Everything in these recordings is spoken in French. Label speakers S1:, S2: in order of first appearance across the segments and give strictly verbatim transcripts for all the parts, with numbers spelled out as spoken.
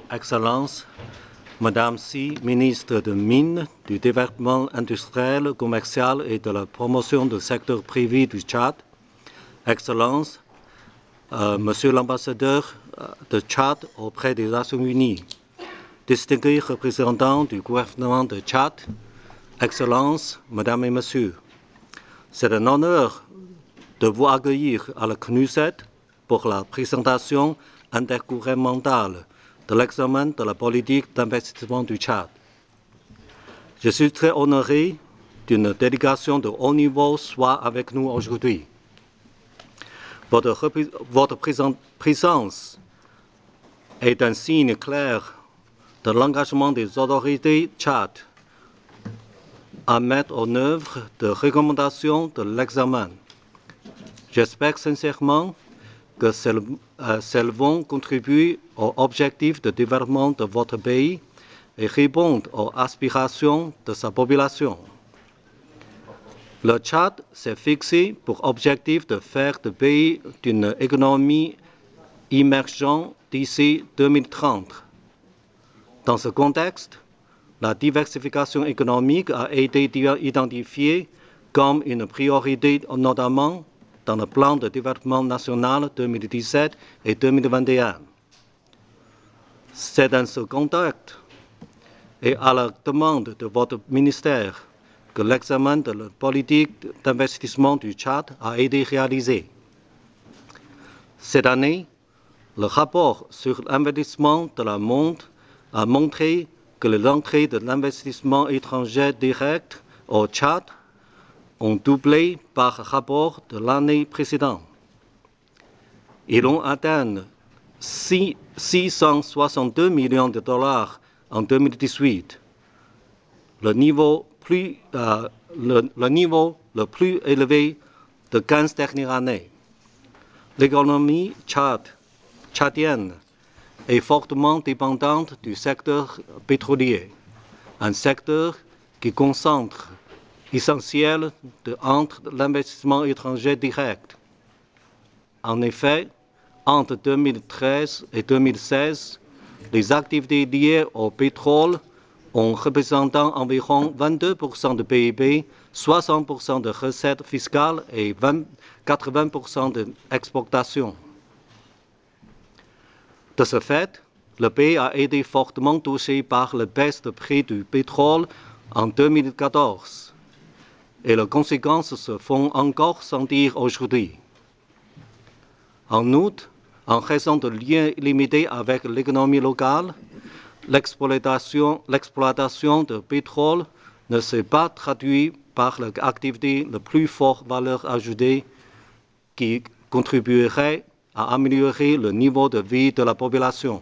S1: Excellences, Madame Si, ministre des Mines, du Développement industriel, commercial et de la promotion du secteur privé du Tchad, Excellences, euh, Monsieur l'ambassadeur de Tchad auprès des Nations Unies, distingués représentants du gouvernement de Tchad, Excellences, Mesdames et Messieurs, c'est un honneur de vous accueillir à la C N U S E T pour la présentation intergouvernementale de l'examen de la politique d'investissement du Tchad. Je suis très honoré qu'une délégation de haut niveau soit avec nous aujourd'hui. Votre, votre présence est un signe clair de l'engagement des autorités tchad à mettre en œuvre des recommandations de l'examen. J'espère sincèrement que celles vont contribuer aux objectifs de développement de votre pays et répondre aux aspirations de sa population. Le Tchad s'est fixé pour objectif de faire du pays une économie émergente d'ici deux mille trente. Dans ce contexte, la diversification économique a été identifiée comme une priorité, notamment dans le plan de développement national deux mille dix-sept et deux mille vingt et un. C'est dans ce contexte et à la demande de votre ministère que l'examen de la politique d'investissement du Tchad a été réalisé. Cette année, le rapport sur l'investissement de la monde a montré que les entrées de l'investissement étranger direct au Tchad ont doublé par rapport de l'année précédente. Ils ont atteint six cent soixante-deux millions de dollars en deux mille dix-huit, le niveau, plus, euh, le, le niveau le plus élevé de quinze dernières années. L'économie tchad, tchadienne est fortement dépendante du secteur pétrolier, un secteur qui concentre l'essentiel de, entre l'investissement étranger direct. En effet, entre deux mille treize et deux mille seize, les activités liées au pétrole ont représenté environ vingt-deux pour cent de P I B, soixante pour cent de recettes fiscales et quatre-vingts pour cent d'exportations. De ce fait, le pays a été fortement touché par la baisse du prix du pétrole en deux mille quatorze et les conséquences se font encore sentir aujourd'hui. En outre, en raison de liens limités avec l'économie locale, l'exploitation de pétrole ne s'est pas traduite par l'activité la plus forte valeur ajoutée qui contribuerait à améliorer le niveau de vie de la population.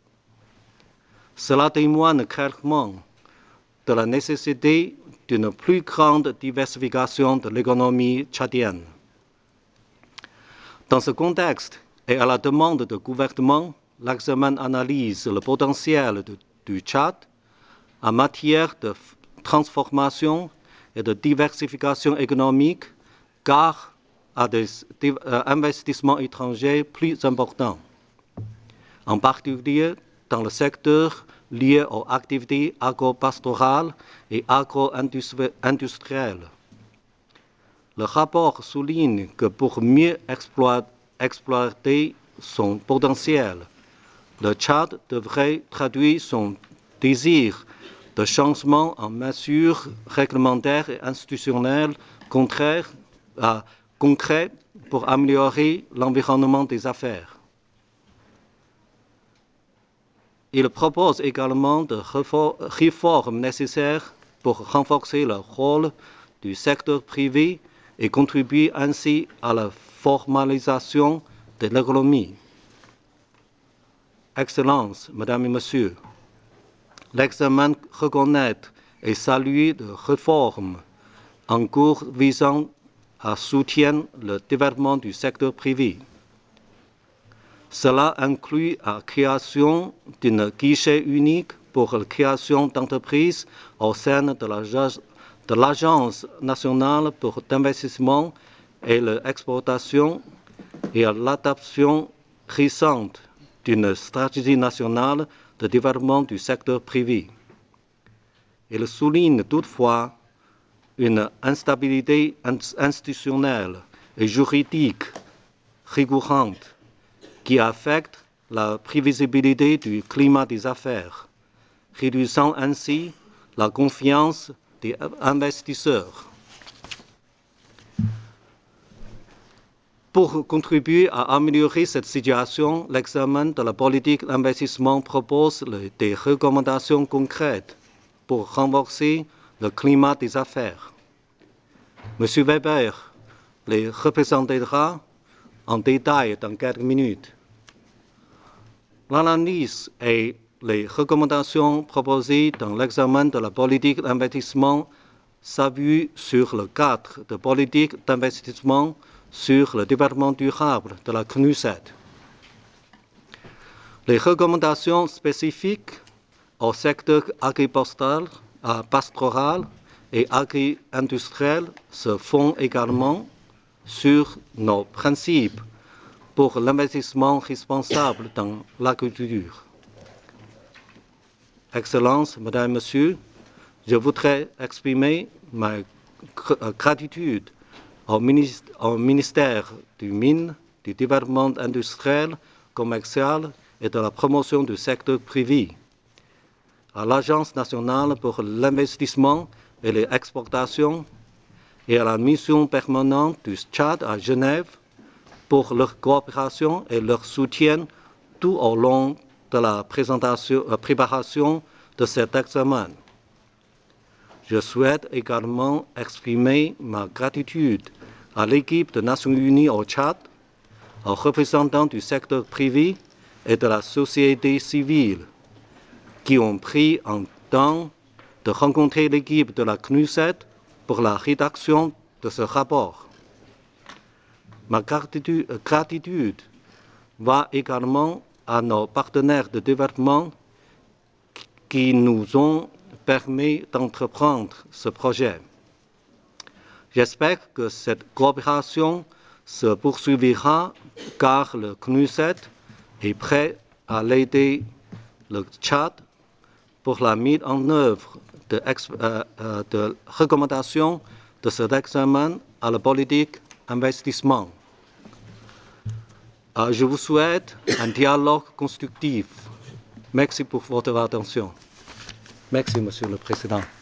S1: Cela témoigne clairement de la nécessité d'une plus grande diversification de l'économie tchadienne. Dans ce contexte, et à la demande du gouvernement, l'examen analyse le potentiel de, du Tchad en matière de transformation et de diversification économique, car à des euh, investissements étrangers plus importants, en particulier dans le secteur lié aux activités agro-pastorales et agro-industrielles. Le rapport souligne que pour mieux exploiter, exploiter son potentiel, le Tchad devrait traduire son désir de changement en mesures réglementaires et institutionnelles contraires à concret pour améliorer l'environnement des affaires. Il propose également des réformes nécessaires pour renforcer le rôle du secteur privé et contribuer ainsi à la formalisation de l'économie. Excellences, Mesdames et Messieurs, l'examen reconnaît et salue les réformes en cours visant à soutenir le développement du secteur privé. Cela inclut la création d'un guichet unique pour la création d'entreprises au sein de l'Agence nationale pour l'investissement et l'exportation et l'adoption récente d'une stratégie nationale de développement du secteur privé. Il souligne toutefois une instabilité institutionnelle et juridique récurrente qui affecte la prévisibilité du climat des affaires, réduisant ainsi la confiance des investisseurs. Pour contribuer à améliorer cette situation, l'examen de la politique d'investissement propose des recommandations concrètes pour renforcer le climat des affaires. M. Weber les représentera en détail dans quelques minutes. L'analyse et les recommandations proposées dans l'examen de la politique d'investissement s'appuient sur le cadre de politique d'investissement sur le développement durable de la C N U S E D. Les recommandations spécifiques au secteur agripastoral, pastoral et agri-industriel se font également sur nos principes pour l'investissement responsable dans l'agriculture. Excellences, Mesdames et Messieurs, je voudrais exprimer ma gratitude au ministère, au ministère du Mines, du Développement industriel, commercial et de la promotion du secteur privé, à l'Agence nationale pour l'investissement et les exportations et à la mission permanente du Tchad à Genève pour leur coopération et leur soutien tout au long de la présentation, la préparation de cet examen. Je souhaite également exprimer ma gratitude à l'équipe des Nations Unies au Tchad, aux représentants du secteur privé et de la société civile qui ont pris en temps de rencontrer l'équipe de la C N U S E D pour la rédaction de ce rapport. Ma gratitude, gratitude va également à nos partenaires de développement qui nous ont permis d'entreprendre ce projet. J'espère que cette coopération se poursuivra car le C N U S E D est prêt à aider le Tchad pour la mise en œuvre de, euh, euh, de recommandations de cet examen à la politique d'investissement. Euh, je vous souhaite un dialogue constructif. Merci pour votre attention. Merci, Monsieur le Président.